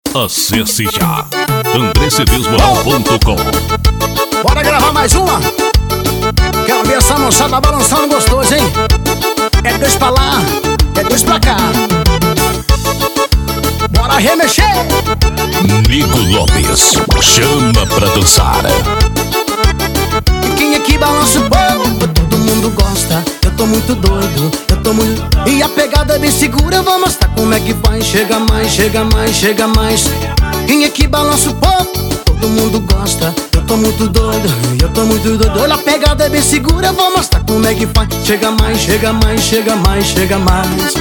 Acesse já andrecedesmoral.com. Bora gravar mais uma? Quero ver essa moçada balançando gostoso, hein? É dois pra lá, é dois pra cá. Bora remexer! Nico Lopes, chama pra dançar. E quem aqui balança o povo, todo mundo gosta. Eu tô muito doido, eu tô muito... E a pegada é bem segura, eu vou mostrar como é que faz. Chega mais, chega mais, chega mais. Quem aqui balança o povo, todo mundo gosta. Eu tô muito doido, eu tô muito doido. Olha, a pegada é bem segura, eu vou mostrar como é que faz. Chega mais, chega mais, chega mais, chega mais.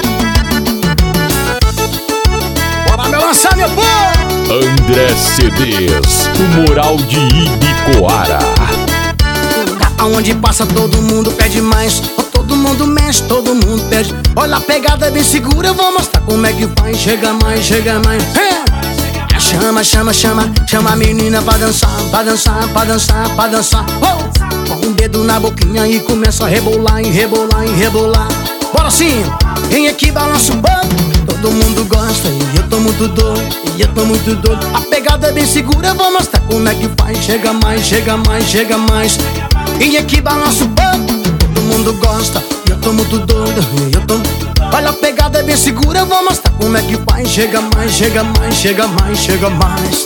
Bora me lançar, meu povo! André CDs, o moral de Ibicoara. Aonde passa todo mundo pede mais. Todo mundo mexe, todo mundo pede. Olha, a pegada é bem segura, eu vou mostrar como é que faz. Chega mais, chega mais. Chama, chama, chama, chama a menina pra dançar, pra dançar, pra dançar, pra dançar. Com um dedo na boquinha e começa a rebolar, e rebolar, e rebolar. Bora sim! Quem aqui balança o banco, todo mundo gosta. E eu tô muito doido, e eu tô muito doido. A pegada é bem segura, eu vou mostrar como é que faz. Chega mais, chega mais, chega mais. Quem aqui balança o banco, todo mundo gosta. E eu tô muito doido, e eu tô... Olha, a pegada é bem segura, eu vou mostrar como é que faz. Chega mais, chega mais, chega mais, chega mais.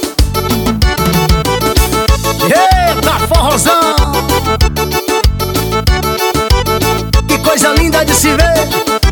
Eita, forrozão! Que coisa linda de se ver!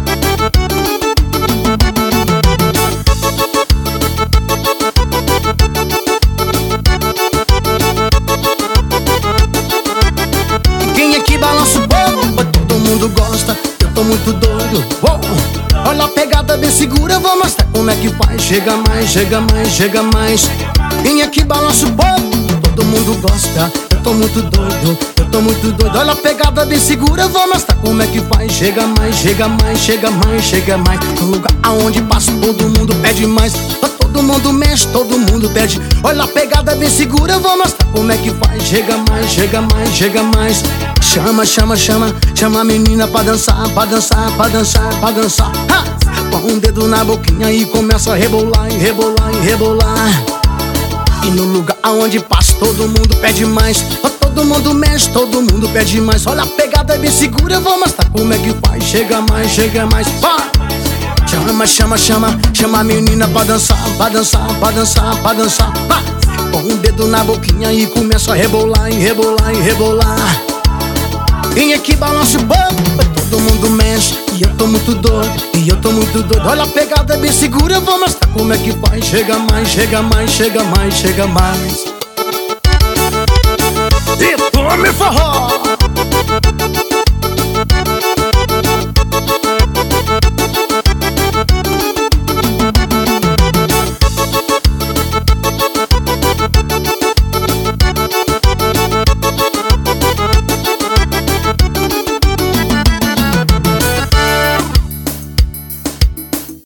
Quem aqui balança o povo, todo mundo gosta. Eu tô muito doido. Olha, a pegada bem segura, eu vou mostrar como é que faz. Chega mais, chega mais, chega mais. Quem aqui balança o povo, todo mundo gosta. Eu tô muito doido, eu tô muito doido. Olha, a pegada bem segura, eu vou mostrar como é que faz. Chega mais, chega mais, chega mais, chega mais. No lugar aonde passa, todo mundo pede mais. Todo mundo mexe, todo mundo pede. Olha, a pegada bem segura, eu vou mostrar como é que faz. Chega mais, chega mais, chega mais. Chama, chama, chama, chama a menina pra dançar, pra dançar, pra dançar, pra dançar. Com um dedo na boquinha e começa a rebolar, e rebolar, e rebolar. E no lugar aonde passa, todo mundo pede mais. Todo mundo mexe, todo mundo pede mais. Olha, a pegada é bem segura, eu vou mostrar como é que faz. Chega mais, chega mais. Chama, chama, chama, chama a menina pra dançar, pra dançar, pra dançar, pra dançar. Com um dedo na boquinha e começa a rebolar, e rebolar, e rebolar. Quem aqui balança o banco, todo mundo mexe. E eu tô muito doido, e eu tô muito doido. Olha, a pegada é bem segura, eu vou mostrar como é que faz. Chega mais, chega mais, chega mais, chega mais. E tome forró!